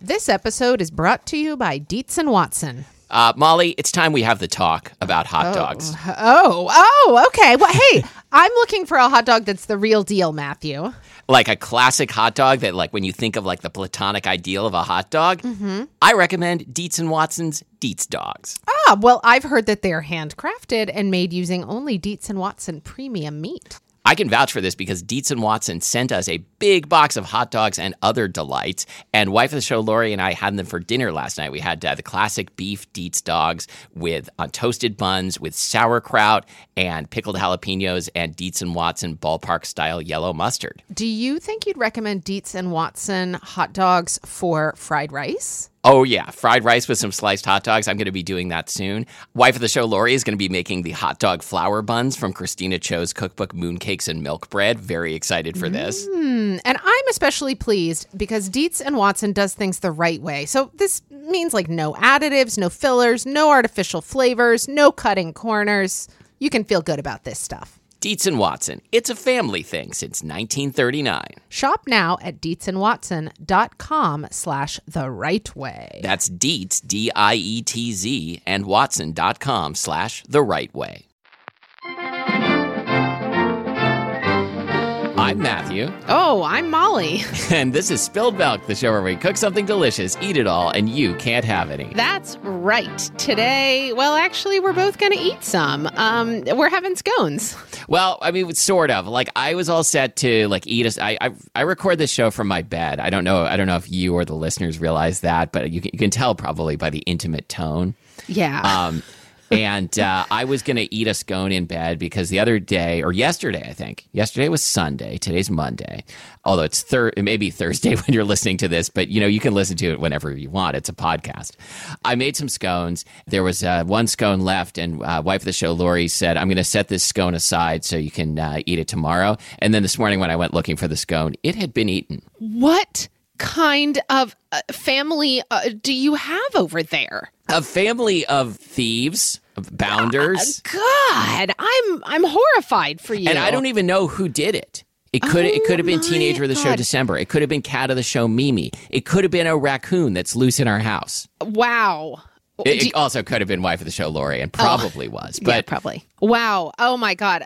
This episode is brought to you by Dietz and Watson. Molly, it's time we have the talk about hot dogs. Oh, okay. Well, hey, I'm looking for a hot dog that's the real deal, Matthew. Like a classic hot dog that, like, when you think of, like, the platonic ideal of a hot dog, I recommend Dietz and Watson's Dietz Dogs. Well, I've heard that they're handcrafted and made using only Dietz and Watson premium meat. I can vouch for this because Dietz and Watson sent us a big box of hot dogs and other delights. And wife of the show, Lori, and I had them for dinner last night. We had the classic beef Dietz dogs with toasted buns with sauerkraut and pickled jalapenos and Dietz and Watson ballpark-style yellow mustard. Do you think you'd recommend Dietz and Watson hot dogs for fried rice? Oh, yeah. Fried rice with some sliced hot dogs. I'm going to be doing that soon. Wife of the show, Lori, is going to be making the hot dog flour buns from Christina Cho's cookbook, Mooncakes and Milk Bread. Very excited for this. And I'm especially pleased because Dietz and Watson does things the right way. So this means like no additives, no fillers, no artificial flavors, no cutting corners. You can feel good about this stuff. Dietz and Watson. It's a family thing since 1939. Shop now at dietzandwatson.com/the right way. That's Dietz, D-I-E-T-Z, and Watson.com/the right way. I'm Matthew. Oh, I'm Molly. And this is Spilled Milk, the show where we cook something delicious, eat it all, and you can't have any. That's right. Today, well, actually, we're both going to eat some. We're having scones. Well, I mean, sort of. Like, I was all set to like eat I record this show from my bed. I don't know if you or the listeners realize that, but you can tell probably by the intimate tone. Yeah. And I was going to eat a scone in bed because the other day, or yesterday, I think. Yesterday was Sunday. Today's Monday. Although it's maybe Thursday when you're listening to this, but, you can listen to it whenever you want. It's a podcast. I made some scones. There was one scone left, and wife of the show, Lori, said, I'm going to set this scone aside so you can eat it tomorrow. And then this morning when I went looking for the scone, it had been eaten. What kind of family do you have over there? A family of thieves, of bounders. God, I'm horrified for you. And I don't even know who did it. It could have been teenager of the show December. It could have been cat of the show Mimi. It could have been a raccoon that's loose in our house. Wow. It also could have been wife of the show Lori, and probably was. But yeah, probably. Wow. Oh my God.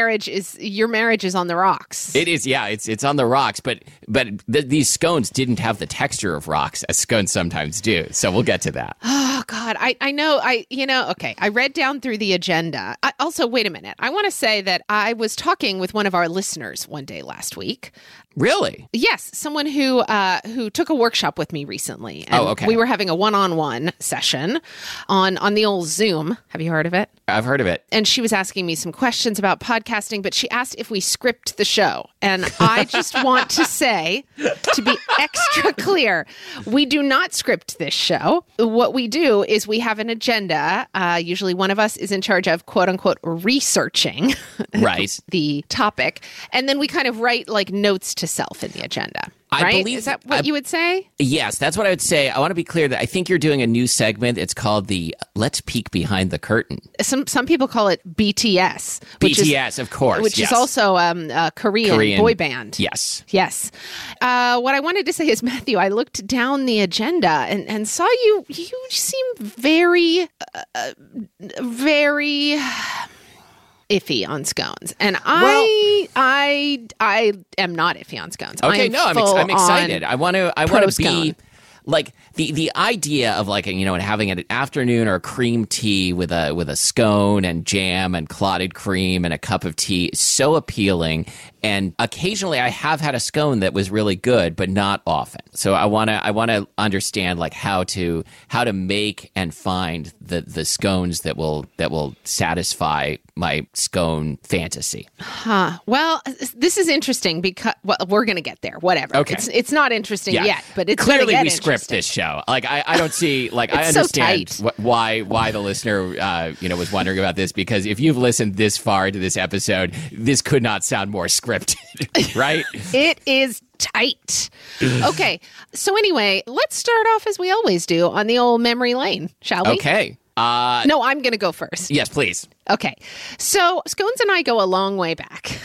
Your marriage is on the rocks. It is. Yeah, it's on the rocks. But these scones didn't have the texture of rocks as scones sometimes do. So we'll get to that. Oh God. I know. Okay. I read down through the agenda. Also, wait a minute. I want to say that I was talking with one of our listeners one day last week. Really? Yes, someone who took a workshop with me recently. And okay. We were having a one-on-one session on the old Zoom. Have you heard of it? I've heard of it. And she was asking me some questions about podcasting, but she asked if we script the show. And I just want to say, to be extra clear, we do not script this show. What we do is we have an agenda. Usually one of us is in charge of, quote unquote, researching right. the topic. And then we kind of write like notes to self in the agenda. I right? believe, is that what you would say? Yes, that's what I would say. I want to be clear that I think you're doing a new segment. It's called the Let's Peek Behind the Curtain. Some people call it BTS. BTS, of course. Which is also a Korean boy band. Yes. Yes. What I wanted to say is, Matthew, I looked down the agenda and saw you seem very, very iffy on scones, and I am not iffy on scones. Okay, I'm excited. I want to be like the idea of like having an afternoon or a cream tea with a scone and jam and clotted cream and a cup of tea is so appealing. And occasionally I have had a scone that was really good, but not often. So I want to understand like how to make and find the scones that will satisfy my scone fantasy. Huh. Well, this is interesting because we're going to get there. Whatever. Okay. It's not interesting yet, but it's clearly we script this show. Like I don't see like I understand why the listener was wondering about this, because if you've listened this far into this episode, this could not sound more scripted, right? It is tight. Okay. So anyway, let's start off as we always do on the old memory lane, shall we? Okay. No, I'm going to go first. Yes, please. Okay. So Scones and I go a long way back.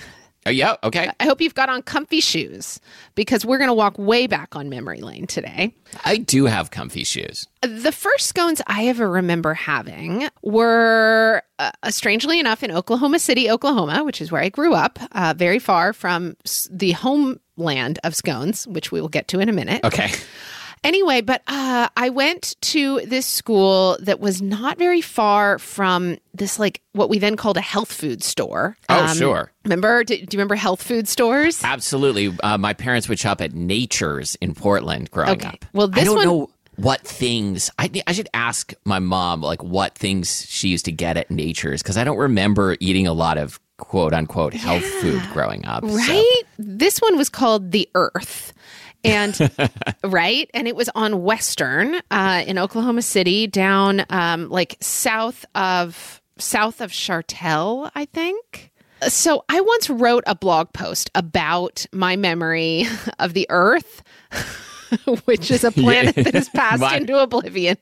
Oh, yeah, okay. I hope you've got on comfy shoes because we're going to walk way back on memory lane today. I do have comfy shoes. The first scones I ever remember having were, strangely enough, in Oklahoma City, Oklahoma, which is where I grew up, very far from the homeland of scones, which we will get to in a minute. Okay. Anyway, but I went to this school that was not very far from this, like, what we then called a health food store. Oh, sure. Remember? Do you remember health food stores? Absolutely. My parents would shop at Nature's in Portland growing up. Well, this I don't know what things. I should ask my mom, like, what things she used to get at Nature's, because I don't remember eating a lot of quote unquote health food growing up. Right? So. This one was called The Earth. And right. And it was on Western in Oklahoma City, down like south of Chartel, I think. So I once wrote a blog post about my memory of the Earth, which is a planet that has passed into oblivion.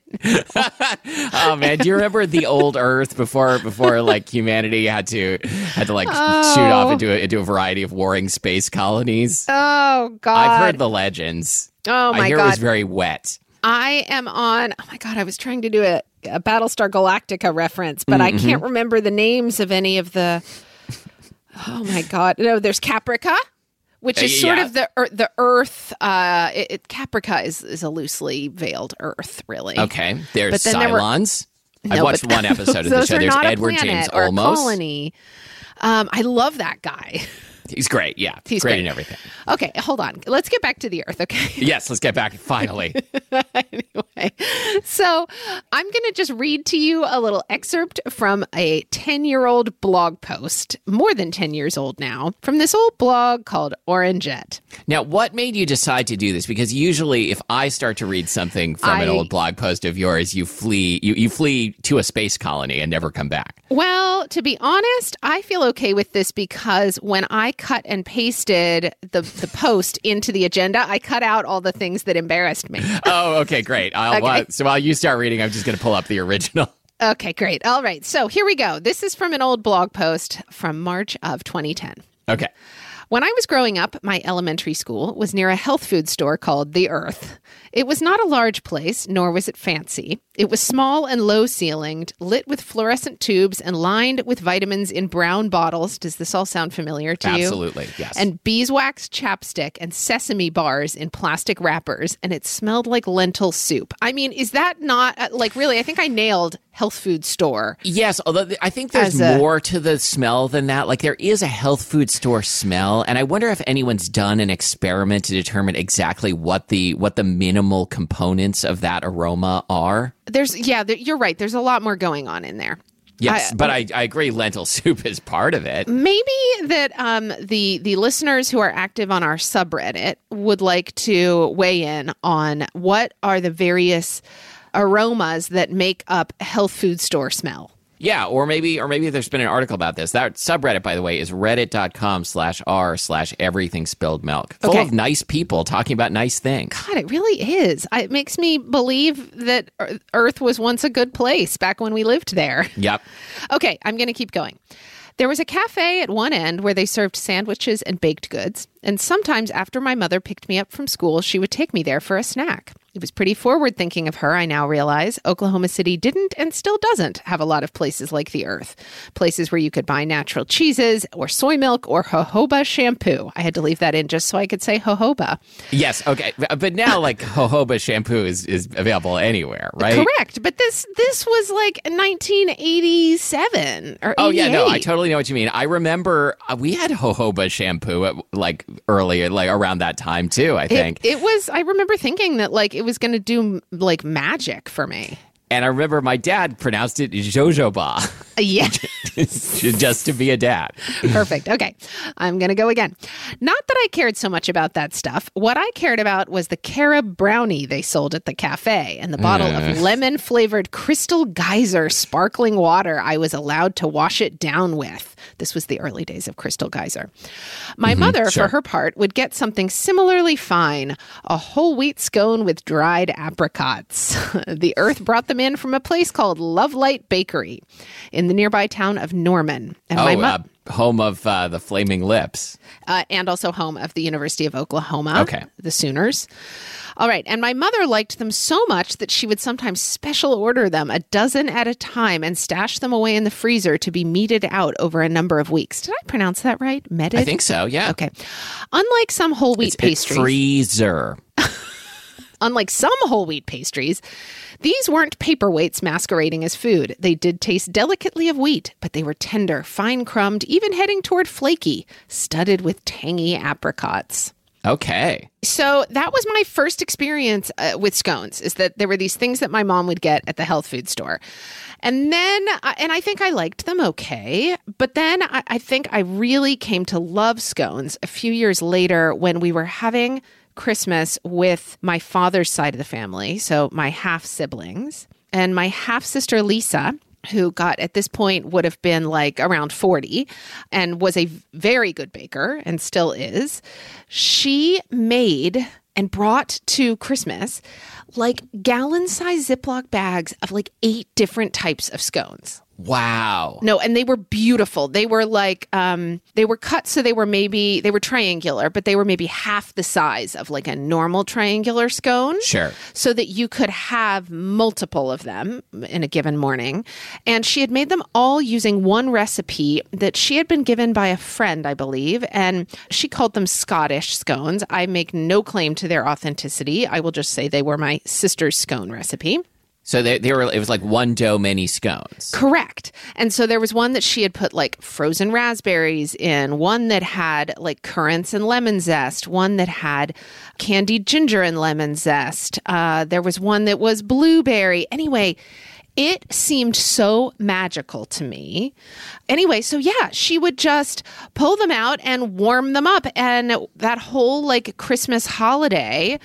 Oh man, do you remember the old Earth before like humanity had to like shoot off into a variety of warring space colonies? Oh God, I've heard the legends. Oh my God, I hear it was very wet. I am on. Oh my God, I was trying to do a Battlestar Galactica reference, but I can't remember the names of any of the. Oh my God, no, there's Caprica. Which is sort of the Earth. Caprica is a loosely veiled Earth, really. Okay. There's Cylons. I watched one episode of the show. There's Edward James Olmos. Colony. I love that guy. He's great. Yeah. He's great in everything. Okay, hold on. Let's get back to the Earth, okay? Yes, let's get back, finally. Anyway, so I'm going to just read to you a little excerpt from a 10-year-old blog post, more than 10 years old now, from this old blog called Orangette. Now, what made you decide to do this? Because usually if I start to read something from an old blog post of yours, you flee to a space colony and never come back. Well, to be honest, I feel okay with this because when I cut and pasted the post into the agenda, I cut out all the things that embarrassed me. Oh, okay, great. So while you start reading, I'm just going to pull up the original. Okay, great. All right. So here we go. This is from an old blog post from March of 2010. Okay. When I was growing up, my elementary school was near a health food store called The Earth. It was not a large place, nor was it fancy. It was small and low-ceilinged, lit with fluorescent tubes and lined with vitamins in brown bottles. Does this all sound familiar to you? Absolutely, yes. And beeswax chapstick and sesame bars in plastic wrappers, and it smelled like lentil soup. I mean, is that not, really, I think I nailed health food store. Yes, although I think there's more to the smell than that. Like, there is a health food store smell, and I wonder if anyone's done an experiment to determine exactly what the minimal components of that aroma are. You're right. There's a lot more going on in there. Yes, but I agree lentil soup is part of it. Maybe that the listeners who are active on our subreddit would like to weigh in on what are the various aromas that make up health food store smell. Yeah, or maybe there's been an article about this. That subreddit, by the way, is reddit.com/r/everythingspilledmilk. Full of nice people talking about nice things. God, it really is. It makes me believe that Earth was once a good place back when we lived there. Yep. Okay, I'm going to keep going. There was a cafe at one end where they served sandwiches and baked goods, and sometimes after my mother picked me up from school, she would take me there for a snack. It was pretty forward-thinking of her, I now realize. Oklahoma City didn't and still doesn't have a lot of places like the Earth. Places where you could buy natural cheeses or soy milk or jojoba shampoo. I had to leave that in just so I could say jojoba. Yes, okay. But now, like, jojoba shampoo is available anywhere, right? Correct. But this was like 1987 or 88. Oh, yeah, no, I totally know what you mean. I remember we had jojoba shampoo earlier, around that time, too, I think. I remember thinking that, it was going to do magic for me. And I remember my dad pronounced it jojoba. Yeah. Just to be a dad. Perfect. Okay. I'm going to go again. Not that I cared so much about that stuff. What I cared about was the carob brownie they sold at the cafe and the bottle of lemon-flavored Crystal Geyser sparkling water I was allowed to wash it down with. This was the early days of Crystal Geyser. My mother, for her part, would get something similarly fine, a whole wheat scone with dried apricots. The Earth brought them in from a place called Love Light Bakery in the nearby town of Norman. And Home of the Flaming Lips. And also home of the University of Oklahoma. Okay. The Sooners. All right. And my mother liked them so much that she would sometimes special order them a dozen at a time and stash them away in the freezer to be meted out over a number of weeks. Did I pronounce that right? Meted? I think so, yeah. Okay. Unlike some whole wheat pastries. Freezer. Unlike some whole wheat pastries, these weren't paperweights masquerading as food. They did taste delicately of wheat, but they were tender, fine-crumbed, even heading toward flaky, studded with tangy apricots. Okay. So that was my first experience with scones, is that there were these things that my mom would get at the health food store. And then, and I think I liked them okay, but then I think I really came to love scones a few years later when we were having Christmas with my father's side of the family, so my half-siblings, and my half-sister Lisa, who at this point would have been like around 40 and was a very good baker and still is. She made and brought to Christmas like gallon-sized Ziploc bags of like 8 different types of scones. Wow. No, and they were beautiful. They were like, they were cut so they were triangular, but they were maybe half the size of like a normal triangular scone. Sure. So that you could have multiple of them in a given morning. And she had made them all using one recipe that she had been given by a friend, I believe. And she called them Scottish scones. I make no claim to their authenticity. I will just say they were my sister's scone recipe. So they were. It was like one dough, many scones. Correct. And so there was one that she had put like frozen raspberries in, one that had like currants and lemon zest, one that had candied ginger and lemon zest. There was one that was blueberry. Anyway, it seemed so magical to me. Anyway, so yeah, she would just pull them out and warm them up. And that whole like Christmas holiday,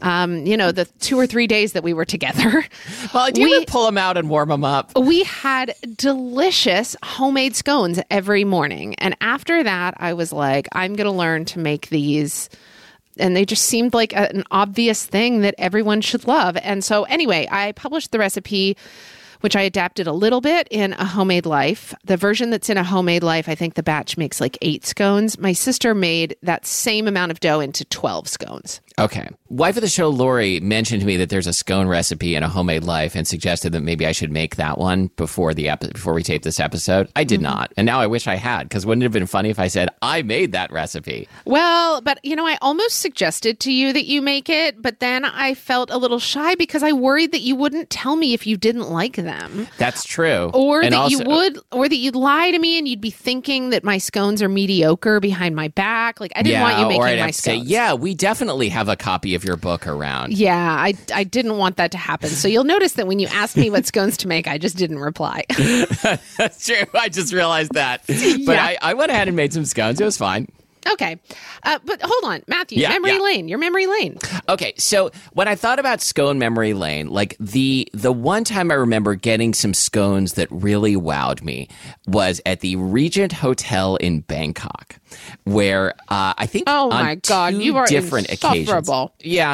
the 2 or 3 days that we were together. Well, do you ever pull them out and warm them up? We had delicious homemade scones every morning. And after that, I was like, I'm going to learn to make these. And they just seemed like an obvious thing that everyone should love. And so anyway, I published the recipe, which I adapted a little bit in A Homemade Life. The version that's in A Homemade Life, I think the batch makes like 8 scones. My sister made that same amount of dough into 12 scones. Okay. Wife of the show, Lori, mentioned to me that there's a scone recipe in A Homemade Life and suggested that maybe I should make that one before we tape this episode. I did not. And now I wish I had, because wouldn't it have been funny if I said, I made that recipe? Well, but I almost suggested to you that you make it, but then I felt a little shy because I worried that you wouldn't tell me if you didn't like them. That's true. Or that you'd lie to me and you'd be thinking that my scones are mediocre behind my back. Like I didn't want you making my scones. Yeah, we definitely have a copy of your book around. Yeah, I didn't want that to happen. So you'll notice that when you asked me what scones to make, I just didn't reply. That's true. I just realized that. But yeah. I went ahead and made some scones. It was fine. Okay. But hold on, Matthew, memory lane, your memory lane. Okay. So when I thought about scone memory lane, like the one time I remember getting some scones that really wowed me was at the Regent Hotel in Bangkok, where I think you are different insufferable. occasions. Yeah.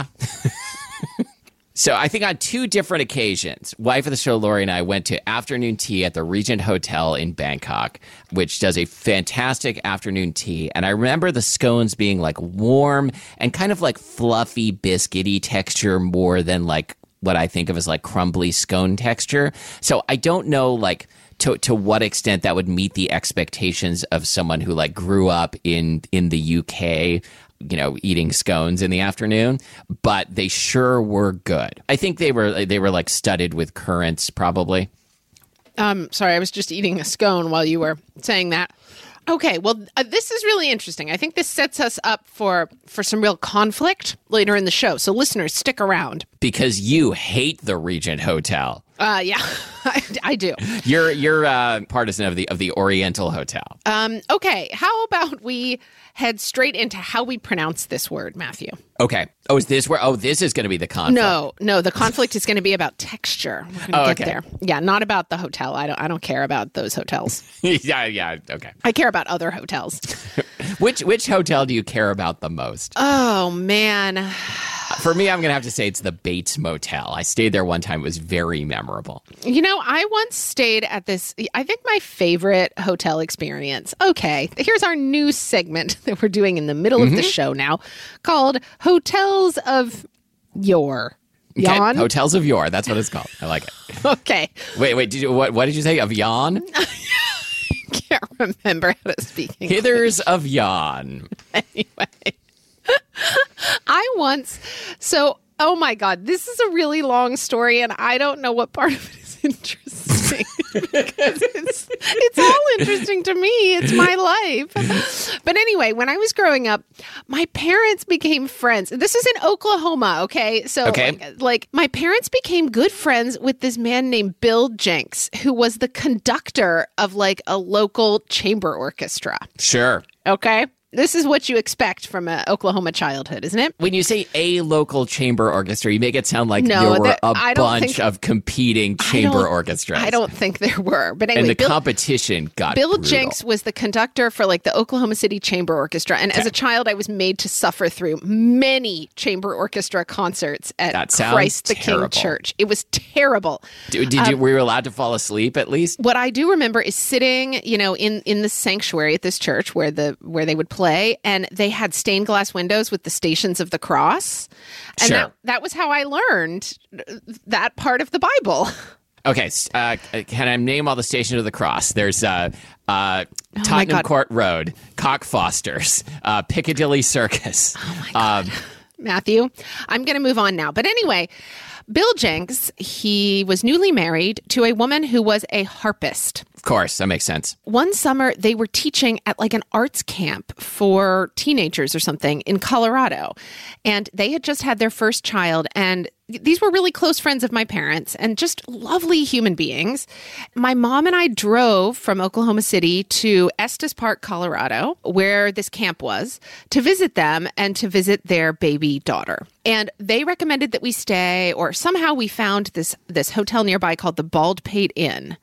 So I think on 2 different occasions, wife of the show, Lori, and I went to afternoon tea at the Regent Hotel in Bangkok, which does a fantastic afternoon tea. And I remember the scones being like warm and kind of like fluffy, biscuity texture more than like what I think of as like crumbly scone texture. So I don't know like to what extent that would meet the expectations of someone who like grew up in the UK, eating scones in the afternoon, but they sure were good. I think they were like studded with currants, probably. Sorry, I was just eating a scone while you were saying that. Okay, well, this is really interesting. I think this sets us up for some real conflict later in the show. So listeners, stick around. Because you hate the Regent Hotel. Yeah, I do. You're partisan of the Oriental Hotel. Okay, how about we head straight into how we pronounce this word, Matthew? Okay. Oh, is this where? Oh, this is going to be the conflict. No. The conflict is going to be about texture. We're going to get there. Yeah, not about the hotel. I don't care about those hotels. Yeah. Okay. I care about other hotels. Which hotel do you care about the most? Oh man. For me, I'm going to have to say it's the Bates Motel. I stayed there one time. It was very memorable. You know, I once stayed at this, I think my favorite hotel experience. Okay, here's our new segment that we're doing in the middle of the show now called Hotels of Yore. Yawn? Okay. Hotels of Yore. That's what it's called. I like it. Okay. Wait. What did you say? Of yawn? Can't remember how to speak English. Hithers of yawn. Anyway. Oh my God, this is a really long story, and I don't know what part of it is interesting because it's all interesting to me. It's my life. But anyway, when I was growing up, my parents became friends. This is in Oklahoma, okay? So, like my parents became good friends with this man named Bill Jenks, who was the conductor of like a local chamber orchestra. Sure. Okay. This is what you expect from an Oklahoma childhood, isn't it? When you say a local chamber orchestra, you make it sound like there were a bunch of competing chamber orchestras. I don't think there were. But anyway, and the competition got Bill brutal. Jenks was the conductor for like the Oklahoma City Chamber Orchestra. And as a child, I was made to suffer through many chamber orchestra concerts at Christ the King Church. It was terrible. Were you allowed to fall asleep at least? What I do remember is sitting, you know, in the sanctuary at this church where they would play, and they had stained glass windows with the Stations of the Cross. And that was how I learned that part of the Bible. Okay, can I name all the Stations of the Cross? There's Tottenham Court Road, Cockfosters, Piccadilly Circus. Oh my God. Matthew, I'm going to move on now. But anyway, Bill Jenks, he was newly married to a woman who was a harpist. Of course, that makes sense. One summer, they were teaching at like an arts camp for teenagers or something in Colorado. And they had just had their first child. And these were really close friends of my parents and just lovely human beings. My mom and I drove from Oklahoma City to Estes Park, Colorado, where this camp was, to visit them and to visit their baby daughter. And they recommended that we stay, or somehow we found this hotel nearby called the Baldpate Inn.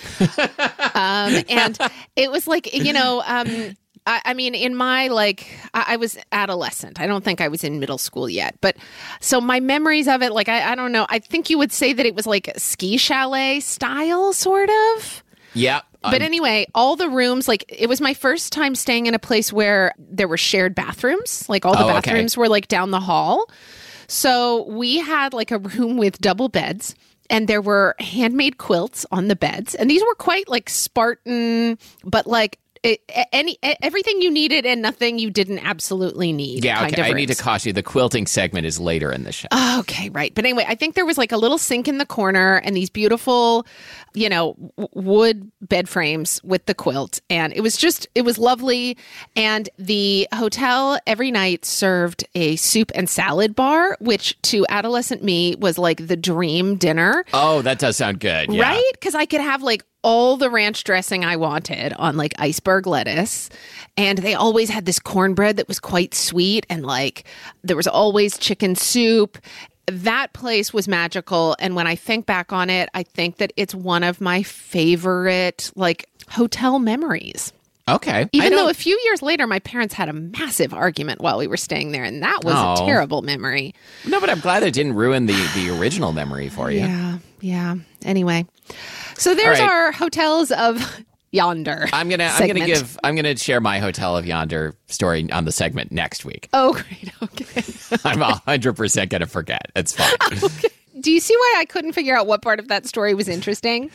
And it was like, you know, I mean, in my, I was adolescent. I don't think I was in middle school yet. But so my memories of it, like, I don't know. I think you would say that it was like a ski chalet style, sort of. Yeah. But anyway, all the rooms, like, it was my first time staying in a place where there were shared bathrooms. Like, all the bathrooms were, like, down the hall. So we had, like, a room with double beds. And there were handmade quilts on the beds. And these were quite, like, Spartan, but, like, everything you needed and nothing you didn't absolutely need. Yeah, okay. I need to caution you. The quilting segment is later in the show. Okay, right. But anyway, I think there was like a little sink in the corner and these beautiful, you know, wood bed frames with the quilt. And it was lovely. And the hotel every night served a soup and salad bar, which to adolescent me was like the dream dinner. Oh, that does sound good. Yeah. Right? Because I could have like all the ranch dressing I wanted on like iceberg lettuce. And they always had this cornbread that was quite sweet. And like there was always chicken soup. That place was magical. And when I think back on it, I think that it's one of my favorite like hotel memories. Okay. Even though a few years later, my parents had a massive argument while we were staying there. And that was a terrible memory. No, but I'm glad it didn't ruin the original memory for you. Yeah. Anyway. So there's our hotels of Yonder. I'm gonna share my Hotel of Yonder story on the segment next week. Oh, great. Okay. I'm 100% gonna forget. It's fine. Okay. Do you see why I couldn't figure out what part of that story was interesting?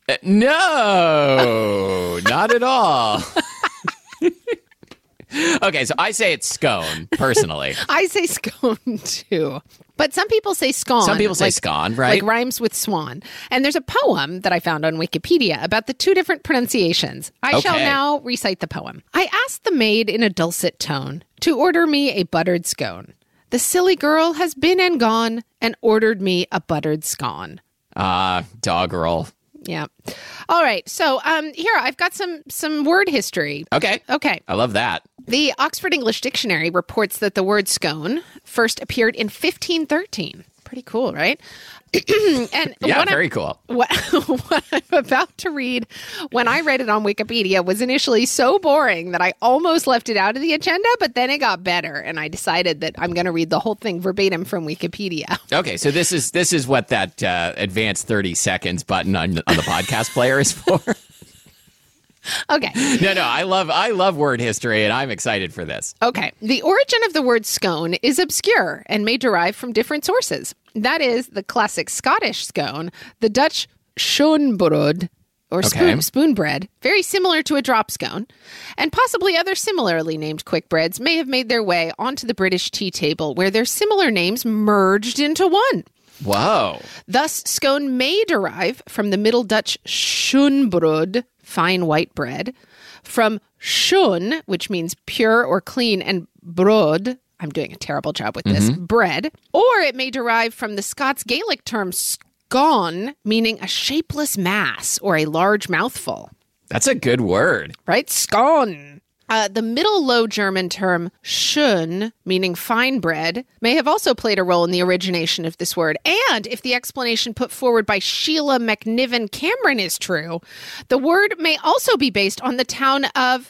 No, not at all. Okay, so I say it's scone, personally. I say scone, too. But some people say scone. Some people say scone, right? Like rhymes with swan. And there's a poem that I found on Wikipedia about the two different pronunciations. I shall now recite the poem. I asked the maid in a dulcet tone to order me a buttered scone. The silly girl has been and gone and ordered me a buttered scone. Doggerel. Yeah. All right. So here, I've got some word history. Okay. I love that. The Oxford English Dictionary reports that the word scone first appeared in 1513. Pretty cool, right? And yeah, very cool. What I'm about to read, when I read it on Wikipedia, was initially so boring that I almost left it out of the agenda, but then it got better, and I decided that I'm going to read the whole thing verbatim from Wikipedia. Okay, so this is what that advanced 30 seconds button on the podcast player is for. Okay. No, I love word history, and I'm excited for this. Okay. The origin of the word scone is obscure and may derive from different sources. That is the classic Scottish scone, the Dutch schoenbrood, or spoon bread, very similar to a drop scone, and possibly other similarly named quick breads may have made their way onto the British tea table, where their similar names merged into one. Whoa. Thus, scone may derive from the Middle Dutch schoenbrood, fine white bread, from schoon, which means pure or clean, and brood, I'm doing a terrible job with this, bread, or it may derive from the Scots Gaelic term scone, meaning a shapeless mass or a large mouthful. That's a good word. Right? Scone. The Middle Low German term schön, meaning fine bread, may have also played a role in the origination of this word. And if the explanation put forward by Sheila McNiven Cameron is true, the word may also be based on the town of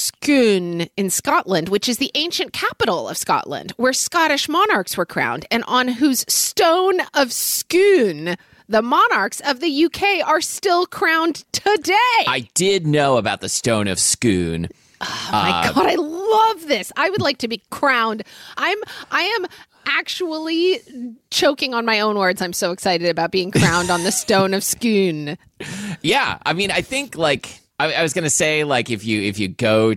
Scone in Scotland, which is the ancient capital of Scotland, where Scottish monarchs were crowned, and on whose stone of Scone the monarchs of the UK are still crowned today. I did know about the Stone of Scone. Oh my God, I love this. I would like to be crowned. I am actually choking on my own words. I'm so excited about being crowned on the Stone of Scone. Yeah, I mean, I think like I was gonna say, like, if you go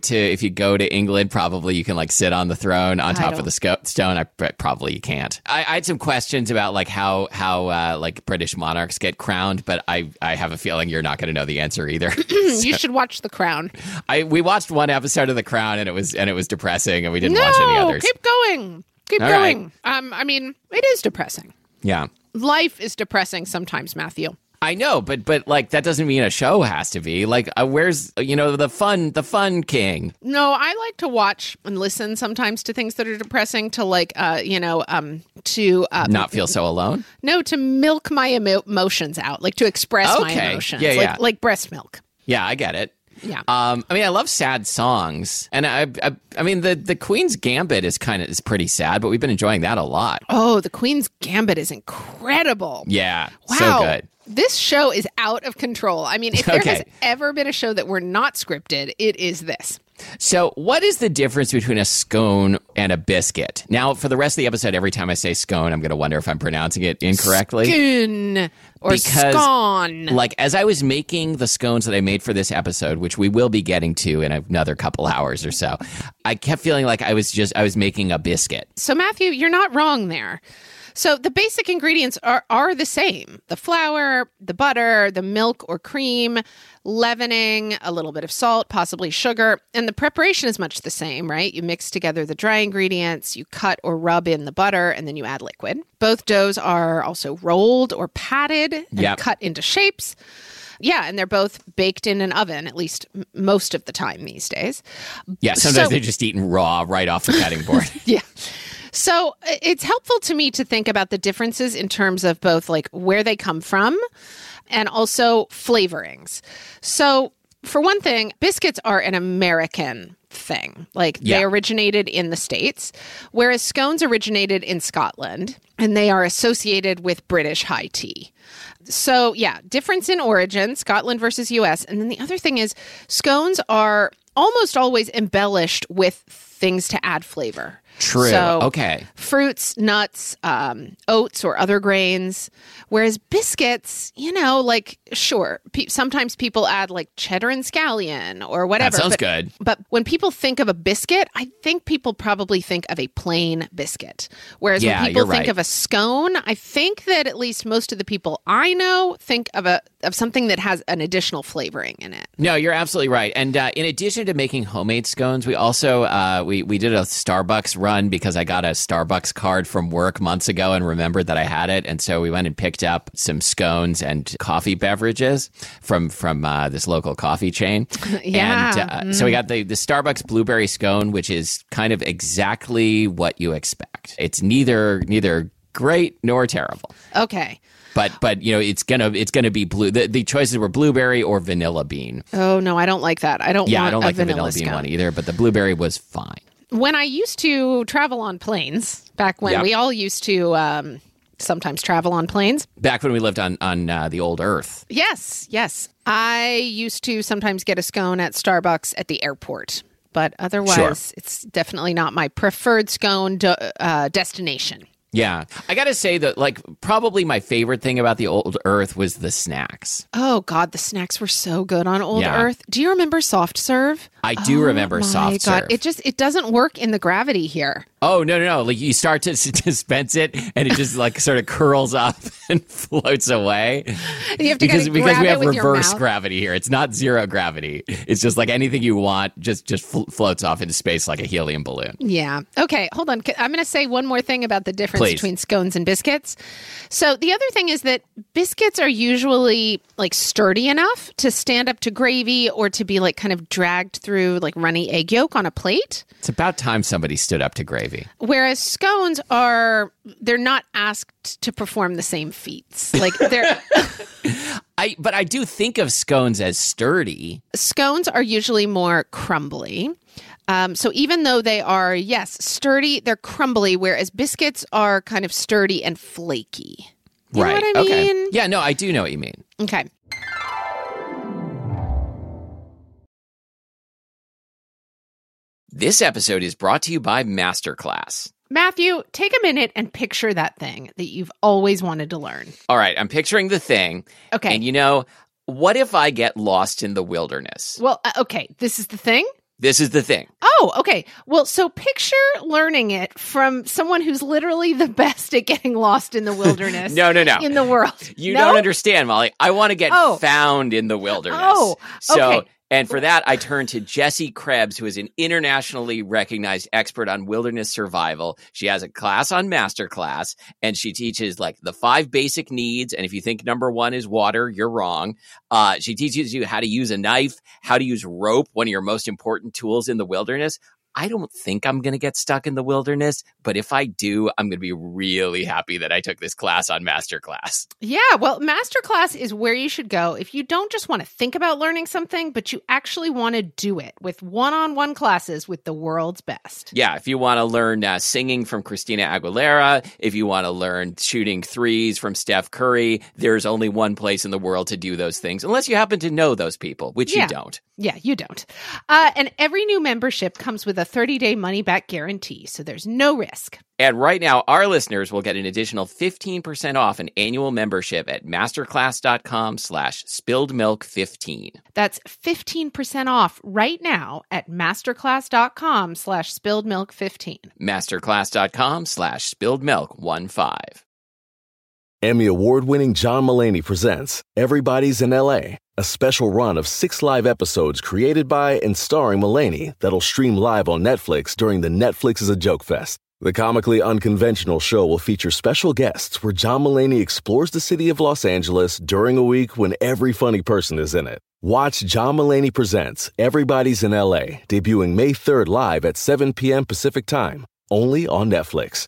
to England, probably you can like sit on the throne on top of the stone. Probably you can't. I had some questions about like how like British monarchs get crowned, but I have a feeling you're not going to know the answer either. You should watch The Crown. We watched one episode of The Crown, and it was depressing, and we didn't watch any others. Keep going. Keep All going. Right. I mean, it is depressing. Yeah. Life is depressing sometimes, Matthew. I know, but like that doesn't mean a show has to be. Like, where's the fun king? No, I like to watch and listen sometimes to things that are depressing to not feel so alone. No, to milk my emotions out, like to express my emotions, like breast milk. Yeah, I get it. Yeah. I mean, I love sad songs, and I mean the Queen's Gambit is pretty sad, but we've been enjoying that a lot. Oh, the Queen's Gambit is incredible. Yeah, wow. So good. This show is out of control. I mean, if there has ever been a show that were not scripted, it is this. So what is the difference between a scone and a biscuit? Now, for the rest of the episode, every time I say scone, I'm going to wonder if I'm pronouncing it incorrectly. Scone or scone. Like, as I was making the scones that I made for this episode, which we will be getting to in another couple hours or so, I kept feeling like I was making a biscuit. So, Matthew, you're not wrong there. So the basic ingredients are the same. The flour, the butter, the milk or cream, leavening, a little bit of salt, possibly sugar. And the preparation is much the same, right? You mix together the dry ingredients, you cut or rub in the butter, and then you add liquid. Both doughs are also rolled or patted and cut into shapes. Yeah, and they're both baked in an oven, at least most of the time these days. Yeah, sometimes they're just eaten raw right off the cutting board. Yeah. So it's helpful to me to think about the differences in terms of both like where they come from and also flavorings. So for one thing, biscuits are an American thing. Like they originated in the States, whereas scones originated in Scotland, and they are associated with British high tea. So yeah, difference in origin, Scotland versus US. And then the other thing is scones are almost always embellished with things to add flavor. True. So, okay. Fruits, nuts, oats, or other grains. Whereas biscuits, like, sure, sometimes people add like cheddar and scallion or whatever. That sounds good. But when people think of a biscuit, I think people probably think of a plain biscuit. Whereas when people think of a scone, I think that at least most of the people I know think of something that has an additional flavoring in it. No, you're absolutely right. And in addition to making homemade scones, we also we did a Starbucks run because I got a Starbucks card from work months ago and remembered that I had it. And so we went and picked up some scones and coffee beverages from this local coffee chain. Yeah. And so we got the Starbucks blueberry scone, which is kind of exactly what you expect. It's neither great nor terrible. Okay. But you know, it's gonna be blue. The choices were blueberry or vanilla bean. Oh no, I don't like that. I don't like the vanilla scone. bean one either, but the blueberry was fine. When I used to travel on planes, back when we all used to sometimes travel on planes. Back when we lived on the old Earth. Yes. I used to sometimes get a scone at Starbucks at the airport. But otherwise, It's definitely not my preferred scone destination. Yeah. I got to say that, like, probably my favorite thing about the old Earth was the snacks. Oh, God, the snacks were so good on old Earth. Do you remember Soft Serve? I do remember Soft Serve. It doesn't work in the gravity here. Oh, no. Like, you start to dispense it, and it just, like, sort of curls up and floats away. You have to because we have reverse mouth. Gravity here. It's not zero gravity. It's just like anything you want just floats off into space like a helium balloon. Yeah. Okay, hold on. I'm going to say one more thing about the difference between scones and biscuits. So the other thing is that biscuits are usually, like, sturdy enough to stand up to gravy or to be, like, kind of dragged through, like, runny egg yolk on a plate. It's about time somebody stood up to gravy. Whereas scones they're not asked to perform the same feats. Like they're But I do think of scones as sturdy. Scones are usually more crumbly. So even though they are, sturdy, they're crumbly, whereas biscuits are kind of sturdy and flaky. You know what I mean? Okay. Yeah, no, I do know what you mean. Okay. This episode is brought to you by Masterclass. Matthew, take a minute and picture that thing that you've always wanted to learn. All right, I'm picturing the thing. Okay. And you know, what if I get lost in the wilderness? Well, okay, this is the thing? This is the thing. Oh, okay. Well, so picture learning it from someone who's literally the best at getting lost in the wilderness. No. In the world. You don't understand, Molly. I want to get found in the wilderness. Oh, okay. And for that, I turn to Jessie Krebs, who is an internationally recognized expert on wilderness survival. She has a class on Masterclass, and she teaches like the 5 basic needs. And if you think number 1 is water, you're wrong. She teaches you how to use a knife, how to use rope, one of your most important tools in the wilderness. I don't think I'm going to get stuck in the wilderness, but if I do, I'm going to be really happy that I took this class on Masterclass. Yeah, well, Masterclass is where you should go if you don't just want to think about learning something, but you actually want to do it with one-on-one classes with the world's best. Yeah, if you want to learn singing from Christina Aguilera, if you want to learn shooting threes from Steph Curry, there's only one place in the world to do those things, unless you happen to know those people, which you don't. Yeah, you don't. And every new membership comes with a 30-day money-back guarantee, so there's no risk. And right now, our listeners will get an additional 15% off an annual membership at masterclass.com/spilledmilk15. That's 15% off right now at masterclass.com/spilledmilk15. Masterclass.com/spilledmilk15. Emmy award-winning John Mulaney presents Everybody's in L.A., a special run of 6 live episodes created by and starring Mulaney that'll stream live on Netflix during the Netflix is a Joke Fest. The comically unconventional show will feature special guests where John Mulaney explores the city of Los Angeles during a week when every funny person is in it. Watch John Mulaney Presents Everybody's in L.A., debuting May 3rd live at 7 p.m. Pacific Time, only on Netflix.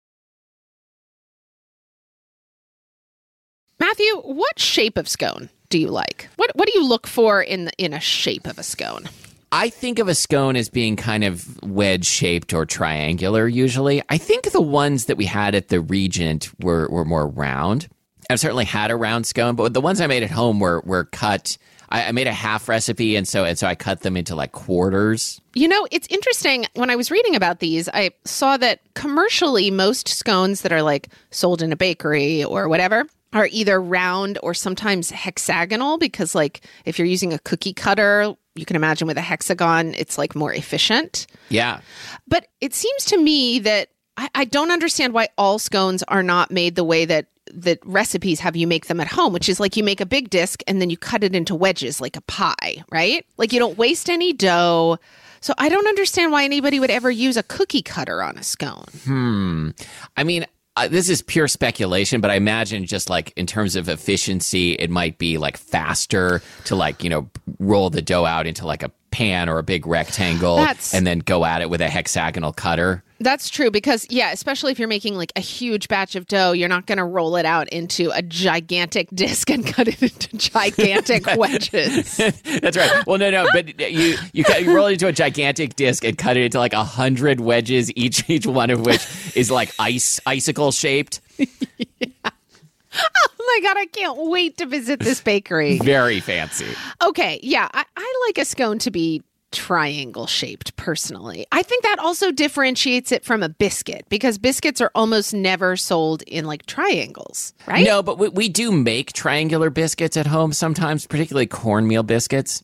Matthew, what shape of scone do you like? What do you look for in a shape of a scone? I think of a scone as being kind of wedge-shaped or triangular, usually. I think the ones that we had at the Regent were more round. I've certainly had a round scone, but the ones I made at home were cut. I made a half recipe, and so I cut them into like quarters. You know, it's interesting. When I was reading about these, I saw that commercially, most scones that are like sold in a bakery or whatever are either round or sometimes hexagonal, because like if you're using a cookie cutter, you can imagine with a hexagon, it's like more efficient. Yeah. But it seems to me that I don't understand why all scones are not made the way that recipes have you make them at home, which is like you make a big disc and then you cut it into wedges like a pie, right? Like you don't waste any dough. So I don't understand why anybody would ever use a cookie cutter on a scone. I mean, this is pure speculation, but I imagine just like in terms of efficiency, it might be like faster to like, you know, roll the dough out into like a pan or a big rectangle and then go at it with a hexagonal cutter. That's true because, especially if you're making like a huge batch of dough, you're not going to roll it out into a gigantic disc and cut it into gigantic wedges. That's right. Well, no, but you roll it into a gigantic disc and cut it into like 100 wedges, each one of which is like icicle shaped. Yeah. Oh my God, I can't wait to visit this bakery. Very fancy. Okay, yeah, I like a scone to be triangle shaped personally. I think that also differentiates it from a biscuit because biscuits are almost never sold in like triangles, right? No, but we do make triangular biscuits at home sometimes, particularly cornmeal biscuits.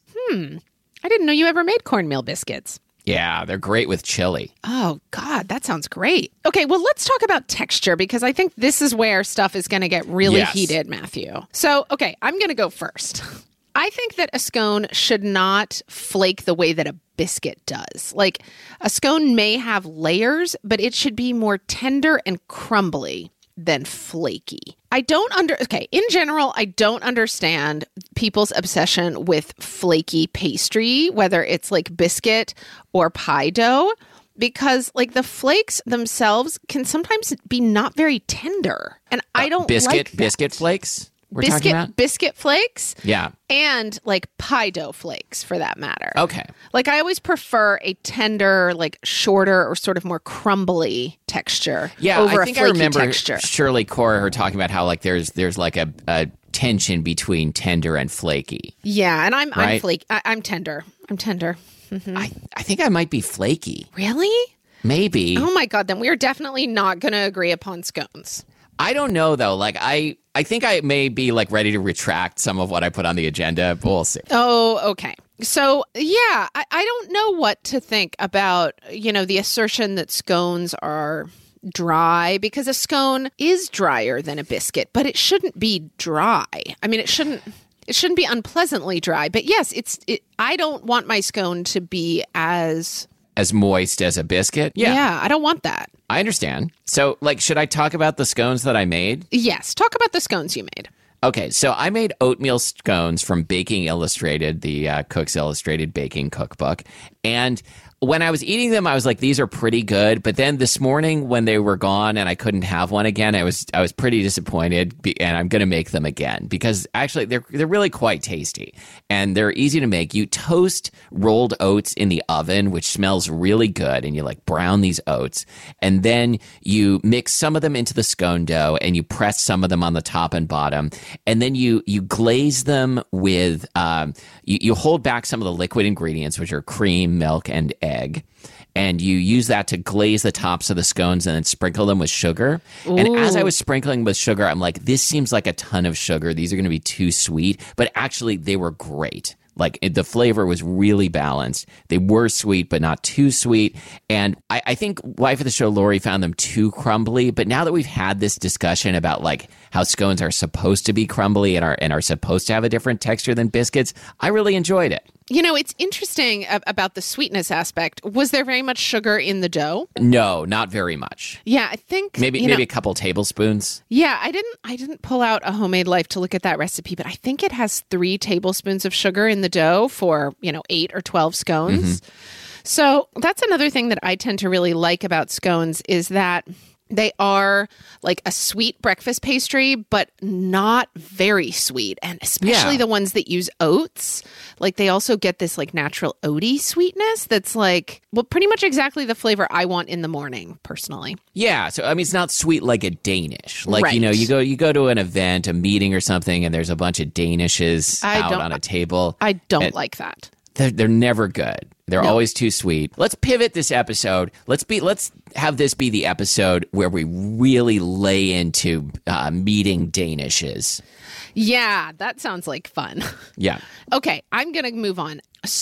I didn't know you ever made cornmeal biscuits. Yeah, they're great with chili. Oh, God, that sounds great. Okay, well, let's talk about texture because I think this is where stuff is going to get really heated, Matthew. So, okay, I'm going to go first. I think that a scone should not flake the way that a biscuit does. Like, a scone may have layers, but it should be more tender and crumbly than flaky. In general, I don't understand people's obsession with flaky pastry, whether it's like biscuit or pie dough, because like the flakes themselves can sometimes be not very tender. And I don't like that. Biscuit flakes? We're talking about? Biscuit flakes. Yeah. And like pie dough flakes for that matter. Okay. Like I always prefer a tender, like shorter or sort of more crumbly texture over a flaky texture. Shirley Cora, her talking about how like there's like a tension between tender and flaky. Yeah, and I'm flaky. I'm tender. Mm-hmm. I think I might be flaky. Really? Maybe. Oh my God, then we are definitely not going to agree upon scones. I don't know though. Like I think I may be like ready to retract some of what I put on the agenda, but we'll see. Oh, okay. So yeah, I don't know what to think about, the assertion that scones are dry because a scone is drier than a biscuit, but it shouldn't be dry. I mean, it shouldn't be unpleasantly dry, but yes, I don't want my scone to be as moist as a biscuit. Yeah, I don't want that. I understand. So, like, should I talk about the scones that I made? Yes, talk about the scones you made. Okay, so I made oatmeal scones from Baking Illustrated, the Cook's Illustrated Baking Cookbook. And when I was eating them, I was like, these are pretty good. But then this morning when they were gone and I couldn't have one again, I was pretty disappointed. And I'm going to make them again because actually they're really quite tasty and they're easy to make. You toast rolled oats in the oven, which smells really good. And you like brown these oats. And then you mix some of them into the scone dough and you press some of them on the top and bottom. And then you glaze them with, you hold back some of the liquid ingredients, which are cream, milk, and egg, and you use that to glaze the tops of the scones and then sprinkle them with sugar. Ooh. And as I was sprinkling with sugar, I'm like, this seems like a ton of sugar. These are going to be too sweet. But actually, they were great. Like the flavor was really balanced. They were sweet, but not too sweet. And I think wife of the show, Lori, found them too crumbly. But now that we've had this discussion about like how scones are supposed to be crumbly and are supposed to have a different texture than biscuits, I really enjoyed it. It's interesting about the sweetness aspect. Was there very much sugar in the dough? No, not very much. Yeah, I think maybe a couple tablespoons. Yeah, I didn't pull out a Homemade Life to look at that recipe, but I think it has 3 tablespoons of sugar in the dough for 8 or 12 scones. Mm-hmm. So that's another thing that I tend to really like about scones is that they are like a sweet breakfast pastry, but not very sweet. And especially the ones that use oats, like they also get this like natural oaty sweetness that's like, well, pretty much exactly the flavor I want in the morning, personally. Yeah. So, I mean, it's not sweet like a Danish. Like, right. You go to an event, a meeting or something, and there's a bunch of Danishes out on a table. I don't like that. They're never good. They're always too sweet. Let's pivot this episode. Let's have this be the episode where we really lay into meeting Danishes. Yeah, that sounds like fun. Yeah. Okay, I'm going to move on.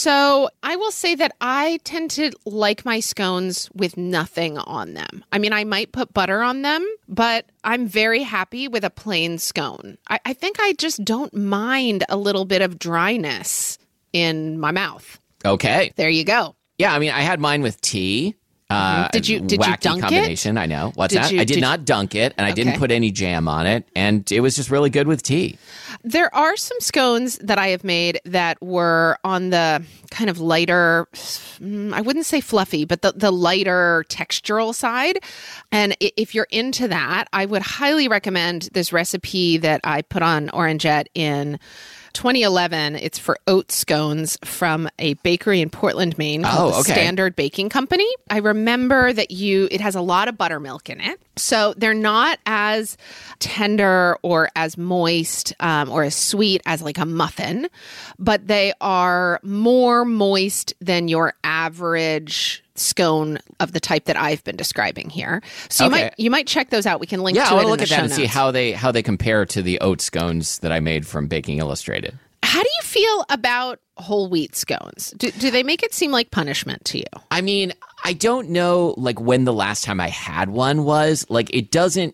So I will say that I tend to like my scones with nothing on them. I mean, I might put butter on them, but I'm very happy with a plain scone. I think I just don't mind a little bit of dryness in my mouth. Okay. There you go. Yeah, I mean, I had mine with tea. Did you dunk combination. it? I know. What's that? I did not dunk it, and I didn't put any jam on it, and it was just really good with tea. There are some scones that I have made that were on the kind of lighter, I wouldn't say fluffy, but the lighter textural side. And if you're into that, I would highly recommend this recipe that I put on Orangette in 2011. It's for oat scones from a bakery in Portland, Maine called the Standard Baking Company. I remember that it has a lot of buttermilk in it. So they're not as tender or as moist or as sweet as like a muffin, but they are more moist than your average scone of the type that I've been describing here. So you might check those out. We can link to it in the show notes. Yeah, I want to look at that and see how they compare to the oat scones that I made from Baking Illustrated. How do you feel about whole wheat scones? Do they make it seem like punishment to you? I mean, I don't know like when the last time I had one was. Like it doesn't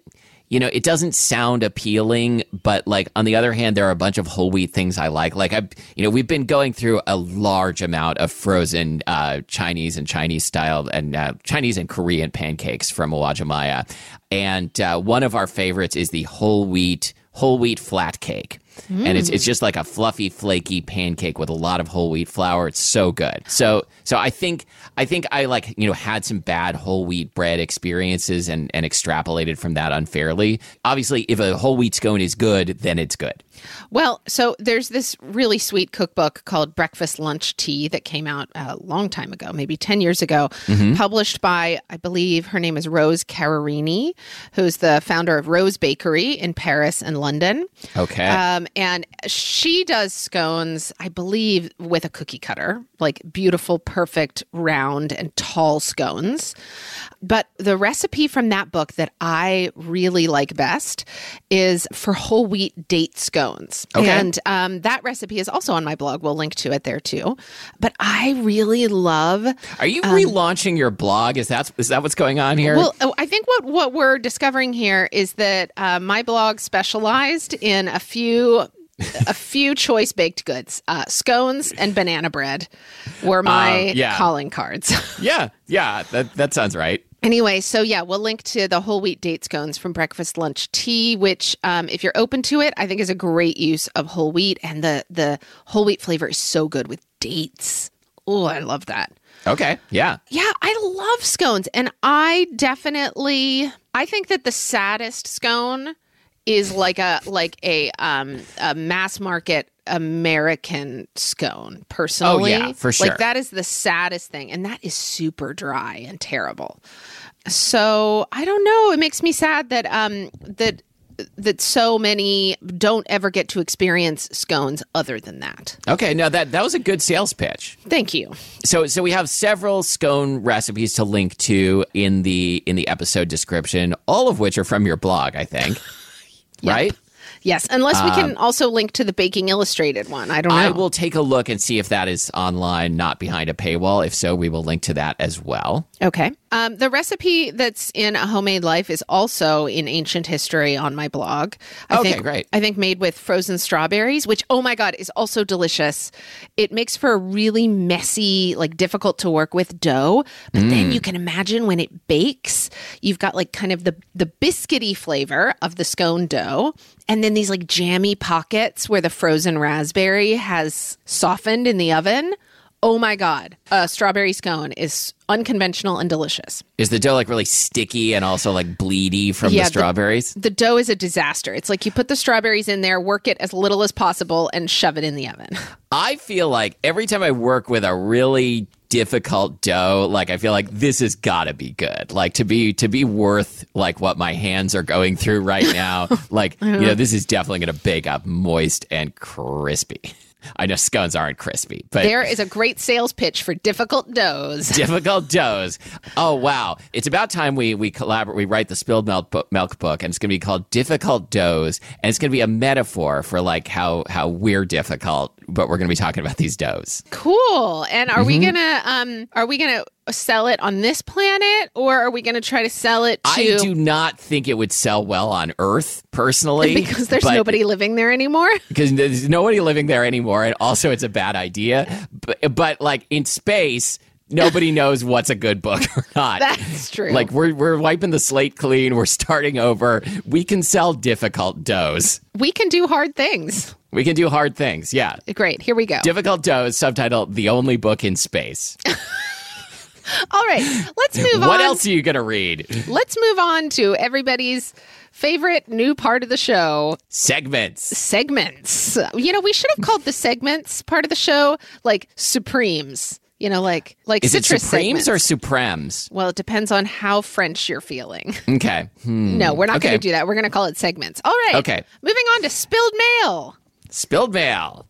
sound appealing, but like on the other hand, there are a bunch of whole wheat things I like. Like we've been going through a large amount of frozen Chinese and Chinese style and Chinese and Korean pancakes from Uwajimaya, and one of our favorites is the whole wheat flat cake. And it's just like a fluffy, flaky pancake with a lot of whole wheat flour. It's so good. So I think I like, had some bad whole wheat bread experiences and extrapolated from that unfairly. Obviously, if a whole wheat scone is good, then it's good. Well, so there's this really sweet cookbook called Breakfast Lunch Tea that came out a long time ago, maybe 10 years ago, published by, I believe her name is Rose Cararini, who's the founder of Rose Bakery in Paris and London. Okay. And she does scones, I believe, with a cookie cutter, like beautiful, perfect, round and tall scones. But the recipe from that book that I really like best is for whole wheat date scones. Okay. And that recipe is also on my blog. We'll link to it there too. But I really love... Are you relaunching your blog? Is that what's going on here? Well, I think what we're discovering here is that my blog specialized in a few choice baked goods. Scones and banana bread were my calling cards. Yeah, that sounds right. Anyway, so we'll link to the whole wheat date scones from Breakfast Lunch Tea, which if you're open to it, I think is a great use of whole wheat. And the whole wheat flavor is so good with dates. Oh, I love that. Okay, yeah. Yeah, I love scones. And I think that the saddest scone is like a mass market American scone, personally. Oh, yeah, for sure. Like, that is the saddest thing. And that is super dry and terrible. So, I don't know. It makes me sad that that so many don't ever get to experience scones other than that. Okay, now that was a good sales pitch. Thank you. So we have several scone recipes to link to in the episode description, all of which are from your blog, I think. Yep. Right? Yes, unless we can also link to the Baking Illustrated one. I don't know. I will take a look and see if that is online, not behind a paywall. If so, we will link to that as well. Okay. The recipe that's in A Homemade Life is also in Ancient History on my blog. Great. I think made with frozen strawberries, which, oh my God, is also delicious. It makes for a really messy, like difficult to work with dough. But then you can imagine when it bakes, you've got like kind of the biscuity flavor of the scone dough. And then these like jammy pockets where the frozen raspberry has softened in the oven. Oh my God. A strawberry scone is unconventional and delicious. Is the dough like really sticky and also like bleedy from the strawberries? The dough is a disaster. It's like you put the strawberries in there, work it as little as possible, and shove it in the oven. I feel like every time I work with a really difficult dough, like I feel like this has got to be good. Like to be worth like what my hands are going through right now. Like, this is definitely going to bake up moist and crispy. I know scones aren't crispy, but there is a great sales pitch for difficult doughs. Difficult doughs. Oh, wow. It's about time we collaborate. We write the Spilled Milk book, and it's going to be called Difficult Doughs, and it's going to be a metaphor for like how we're difficult, but we're going to be talking about these doughs. Cool. And are we gonna sell it on this planet, or are we going to try to sell it to... I do not think it would sell well on Earth, personally. Because there's nobody living there anymore? Because there's nobody living there anymore, and also it's a bad idea. But like in space, nobody knows what's a good book or not. That's true. Like, we're wiping the slate clean. We're starting over. We can sell difficult doughs. We can do hard things. We can do hard things, yeah. Great, here we go. Difficult doughs, subtitle, The Only Book in Space. All right, let's move on. What else are you going to read? Let's move on to everybody's favorite new part of the show. Segments. You know, we should have called the segments part of the show like Supremes. You know, like Is it citrus Supremes segments. or Supremes? Well, it depends on how French you're feeling. Okay. No, we're not Okay. going to do that. We're going to call it segments. All right. Okay. Moving on to spilled mail. Spilled mail.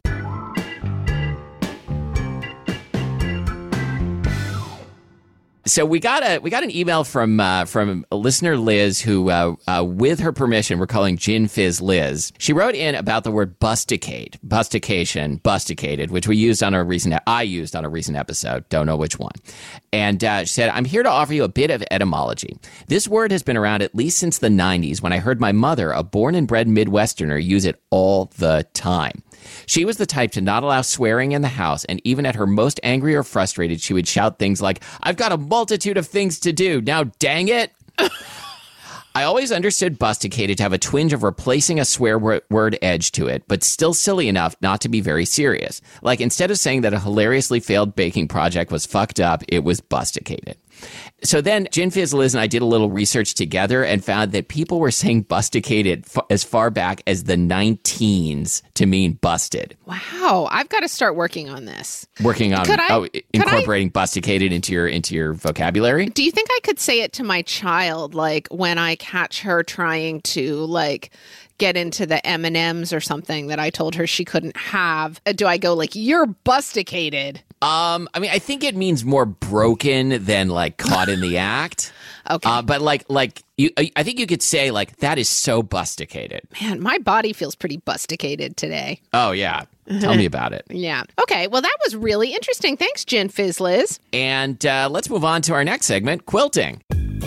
So we got an email from listener Liz who, with her permission, we're calling Gin Fizz Liz. She wrote in about the word busticade, busticated, which I used on a recent episode. Don't know which one. And she said, I'm here to offer you a bit of etymology. This word has been around at least since the 90s when I heard my mother, a born and bred Midwesterner, use it all the time. She was the type to not allow swearing in the house, and even at her most angry or frustrated, she would shout things like, I've got a multitude of things to do, now dang it. I always understood busticated to have a twinge of replacing a swear word edge to it, but still silly enough not to be very serious. Like, instead of saying that a hilariously failed baking project was fucked up, it was busticated. So then Gin Fizz, Liz, and I did a little research together and found that people were saying busticated as far back as the 19s to mean busted. Wow, I've got to start working on this. Working on incorporating busticated into your vocabulary. Do you think I could say it to my child, like when I catch her trying to like get into the M&Ms or something that I told her she couldn't have? Do I go like, you're busticated? I mean, I think it means more broken than like caught in the act. Okay. But I think you could say like, that is so busticated. Man, my body feels pretty busticated today. Oh, yeah. Tell me about it. Yeah. Okay. Well, that was really interesting. Thanks, Gin Fizz Liz. And let's move on to our next segment, quilting.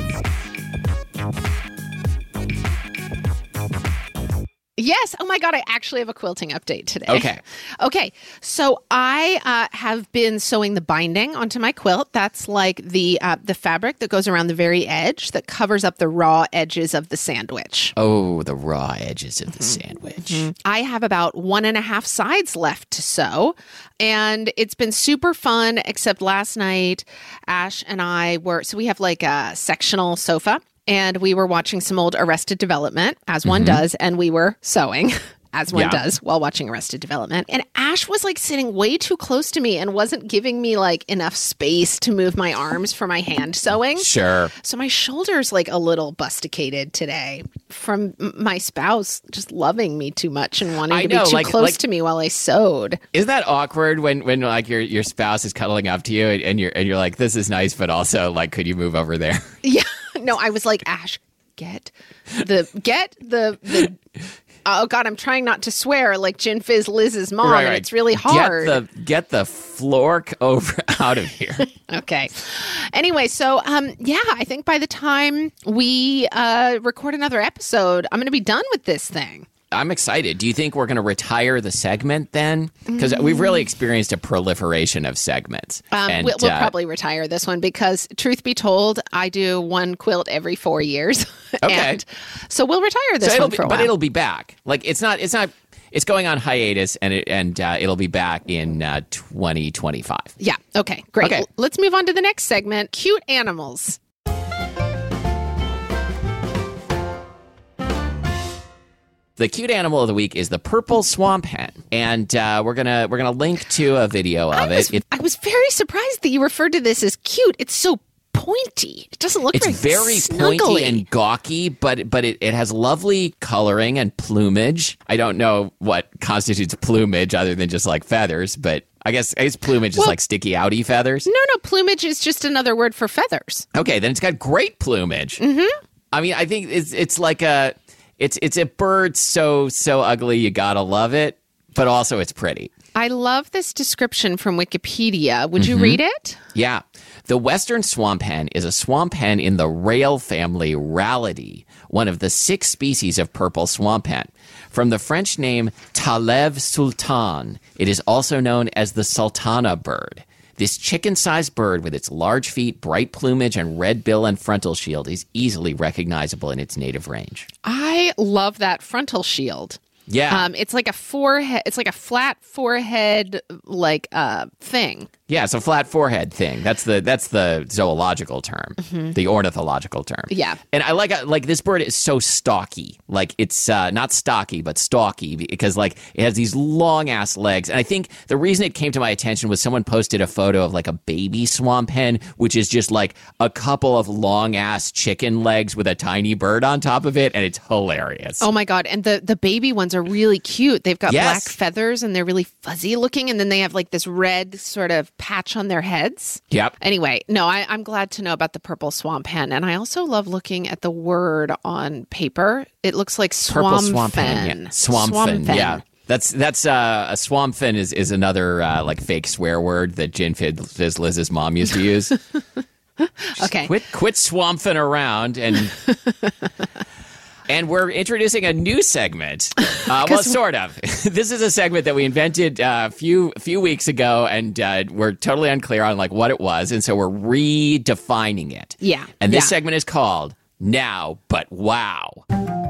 Yes. Oh my God. I actually have a quilting update today. Okay. So I have been sewing the binding onto my quilt. That's like the fabric that goes around the very edge that covers up the raw edges of the sandwich. Oh, the raw edges of the sandwich. I have about 1.5 sides left to sew, and it's been super fun, except last night, Ash and I so we have like a sectional sofa. And we were watching some old Arrested Development, as one does, and we were sewing, as one does, while watching Arrested Development. And Ash was like sitting way too close to me and wasn't giving me like enough space to move my arms for my hand sewing. Sure. So my shoulder's like a little busticated today from my spouse just loving me too much and wanting to be too close to me while I sewed. Isn't that awkward when like your spouse is cuddling up to you and you're like, this is nice, but also like, could you move over there? Yeah. No, I was like, Ash, get the oh God, I'm trying not to swear like Gin Fizz Liz's mom, right. and it's really hard. Get the flork out of here. Okay. Anyway, so I think by the time we record another episode, I'm going to be done with this thing. I'm excited. Do you think we're going to retire the segment then? Because we've really experienced a proliferation of segments. We'll probably retire this one because, truth be told, I do one quilt every 4 years. Okay. And so we'll retire this one for a while. But it'll be back. Like it's going on hiatus, and it'll be back in 2025. Yeah. Okay. Great. Okay. Let's move on to the next segment: cute animals. The cute animal of the week is the purple swamp hen, and we're gonna link to a video of it. I was very surprised that you referred to this as cute. It's so pointy. It doesn't look very snuggly. Pointy and gawky, but it has lovely coloring and plumage. I don't know what constitutes plumage other than just like feathers, but I guess plumage is like sticky outy feathers. No, plumage is just another word for feathers. Okay, then it's got great plumage. Mm-hmm. I mean, I think it's like a. It's a bird so ugly you gotta love it, but also it's pretty. I love this description from Wikipedia. Would you read it? Yeah. The western swamp hen is a swamp hen in the rail family Rallidae, one of the 6 species of purple swamp hen. From the French name Talève sultan, it is also known as the sultana bird. This chicken-sized bird with its large feet, bright plumage, and red bill and frontal shield is easily recognizable in its native range. I love that frontal shield. Yeah. It's like a forehead. It's like a flat forehead, thing. Yeah, it's a flat forehead thing. That's the zoological term, the ornithological term. Yeah. And I like this bird is so stalky. Like it's not stocky, but stalky because like it has these long ass legs. And I think the reason it came to my attention was someone posted a photo of like a baby swamp hen, which is just like a couple of long ass chicken legs with a tiny bird on top of it, and it's hilarious. Oh my God. And the baby ones are really cute. They've got Yes. black feathers and they're really fuzzy looking, and then they have like this red sort of patch on their heads. Yep. Anyway, no, I'm glad to know about the purple swamp hen. And I also love looking at the word on paper. It looks like Purple swamp swamp fen. hen. Yeah. Swamp fin. Yeah. That's a swamp fin is another like fake swear word that Gin Fizz Liz's mom used to use. Okay. Quit swamping around and and we're introducing a new segment. Well, sort of. This is a segment that we invented a few weeks ago, and we're totally unclear on like what it was, and so we're redefining it. Yeah. And this segment is called Now But Wow.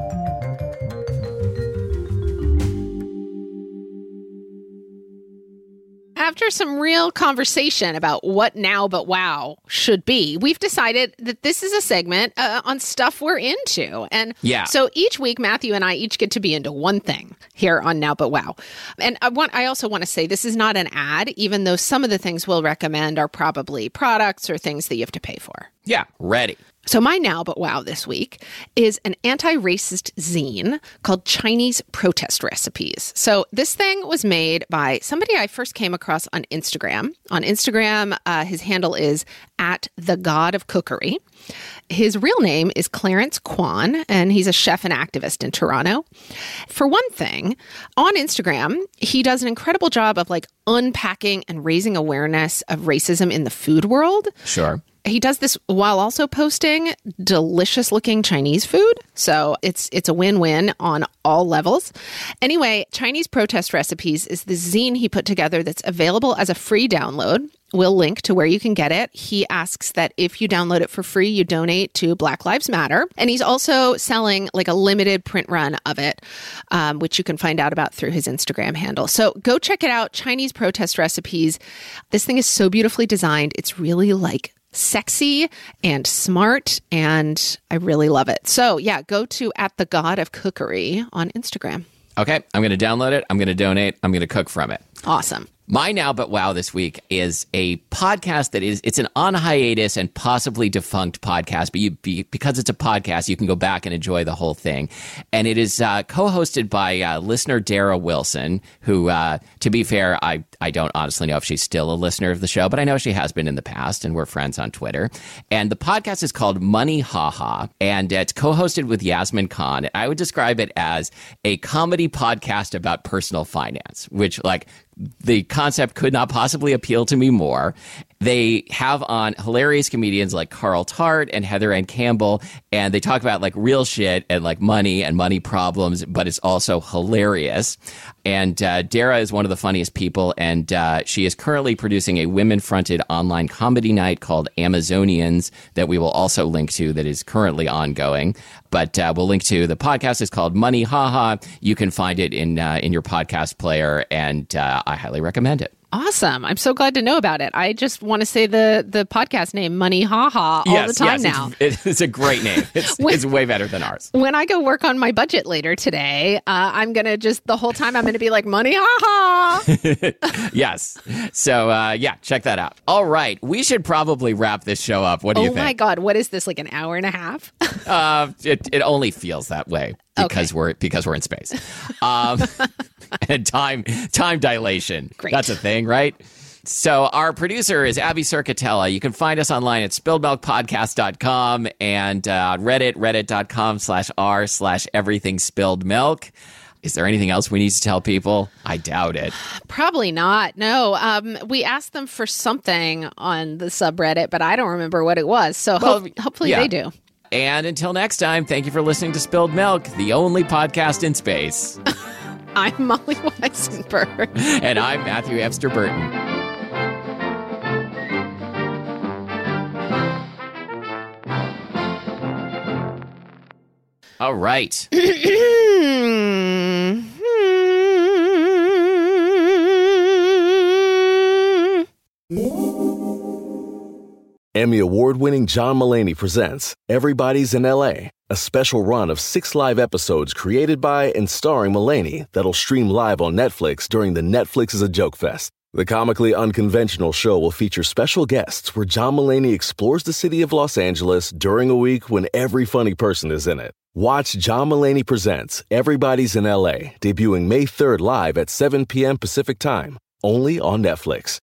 After some real conversation about what Now But Wow should be, we've decided that this is a segment on stuff we're into. And so each week, Matthew and I each get to be into one thing here on Now But Wow. And I also want to say this is not an ad, even though some of the things we'll recommend are probably products or things that you have to pay for. Yeah, ready. So my Now But Wow this week is an anti-racist zine called Chinese Protest Recipes. So this thing was made by somebody I first came across on Instagram. On Instagram, his handle is @thegodofcookery. His real name is Clarence Kwan, and he's a chef and activist in Toronto. For one thing, on Instagram, he does an incredible job of like unpacking and raising awareness of racism in the food world. Sure. He does this while also posting delicious looking Chinese food. So it's a win-win on all levels. Anyway, Chinese Protest Recipes is the zine he put together that's available as a free download. We'll link to where you can get it. He asks that if you download it for free, you donate to Black Lives Matter. And he's also selling like a limited print run of it, which you can find out about through his Instagram handle. So go check it out, Chinese Protest Recipes. This thing is so beautifully designed. It's really like sexy and smart, and I really love it. So yeah, go to @thegodofcookery on Instagram. Okay, I'm going to download it. I'm going to donate. I'm going to cook from it. Awesome. My Now But Wow this week is a podcast that it's an on hiatus and possibly defunct podcast, but because it's a podcast, you can go back and enjoy the whole thing. And it is co-hosted by listener Dara Wilson, who, to be fair, I don't honestly know if she's still a listener of the show, but I know she has been in the past, and we're friends on Twitter. And the podcast is called Money Haha, and it's co-hosted with Yasmin Khan. I would describe it as a comedy podcast about personal finance, which, like, the concept could not possibly appeal to me more. They have on hilarious comedians like Carl Tart and Heather Ann Campbell, and they talk about like real shit and like money and money problems, but it's also hilarious. And Dara is one of the funniest people, and she is currently producing a women-fronted online comedy night called Amazonians that we will also link to, that is currently ongoing. But we'll link to the podcast. It's called Money Haha. You can find it in your podcast player, and I highly recommend it. Awesome. I'm so glad to know about it. I just want to say the podcast name, Money Haha, all the time now. It's a great name. It's way better than ours. When I go work on my budget later today, I'm going to just, the whole time I'm going to be like, Money Haha. Yes. So, check that out. All right. We should probably wrap this show up. What do you think? Oh my God. What is this, like an hour and a half? It only feels that way because we're in space. And time dilation. Great. That's a thing, right? So our producer is Abby Circatella. You can find us online at spilledmilkpodcast.com and reddit.com/r/everythingspilledmilk. Is there anything else we need to tell people? I doubt it. Probably not. No. We asked them for something on the subreddit, but I don't remember what it was. So hopefully they do. And until next time, thank you for listening to Spilled Milk, the only podcast in space. I'm Molly Weisenberg. And I'm Matthew Epster Burton. All right. Emmy award-winning John Mulaney presents Everybody's in L.A., a special run of 6 live episodes created by and starring Mulaney that'll stream live on Netflix during the Netflix is a Joke Fest. The comically unconventional show will feature special guests where John Mulaney explores the city of Los Angeles during a week when every funny person is in it. Watch John Mulaney Presents Everybody's in L.A., debuting May 3rd live at 7 p.m. Pacific Time, only on Netflix.